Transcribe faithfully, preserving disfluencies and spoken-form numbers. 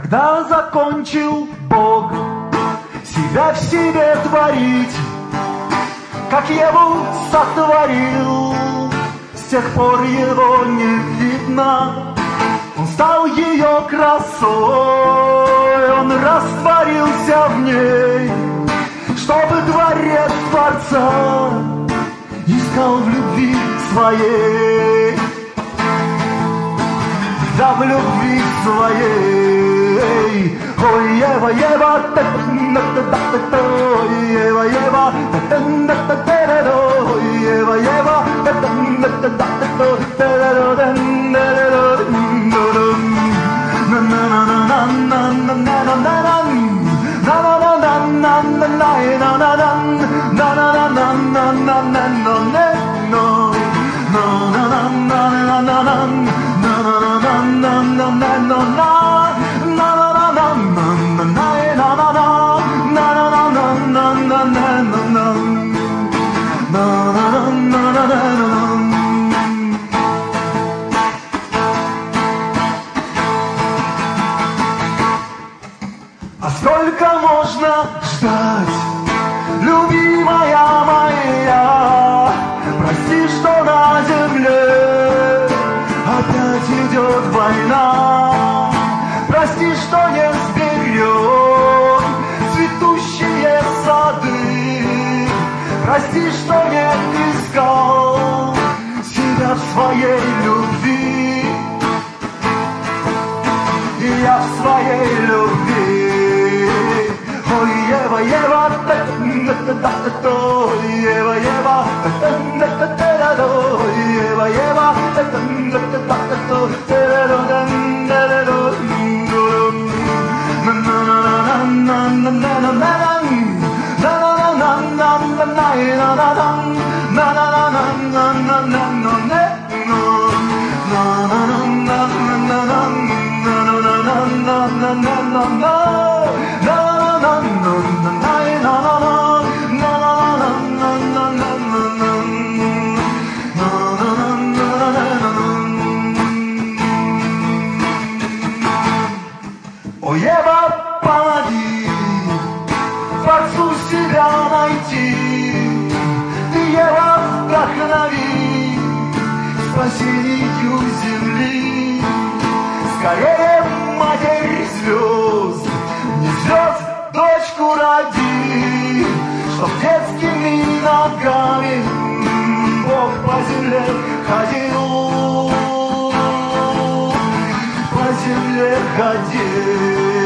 Когда закончил Бог себя в себе творить, как Еву сотворил, с тех пор его не видно. Он стал ее красой, он растворился в ней, чтобы дворец Творца искал в любви своей. Да в любви своей. Ой, Ева, Ева, та-та-та-та-та, Ева, Ева, та-та-та-та-та, Ева, Ева, та-та-та-та-та, а сколько можно ждать, любимая моя? Прости, что на земле опять идет война. Прости, что не сберем цветущие сады. Прости, что не искал себя в своей любви. И я в своей любви. Ой, Ева, Ева, та-та-та-та-та, Ева, Ева, та-та-та-та-та, Ева, Ева, та-та-та-та-та, О, Ева, помоги Творцу себя найти. Ты, Ева, вдохнови спасению земли. Скорее, Матерь звезд, не звезд, дочку роди, чтоб детскими ногами Бог по земле ходил, по земле ходил.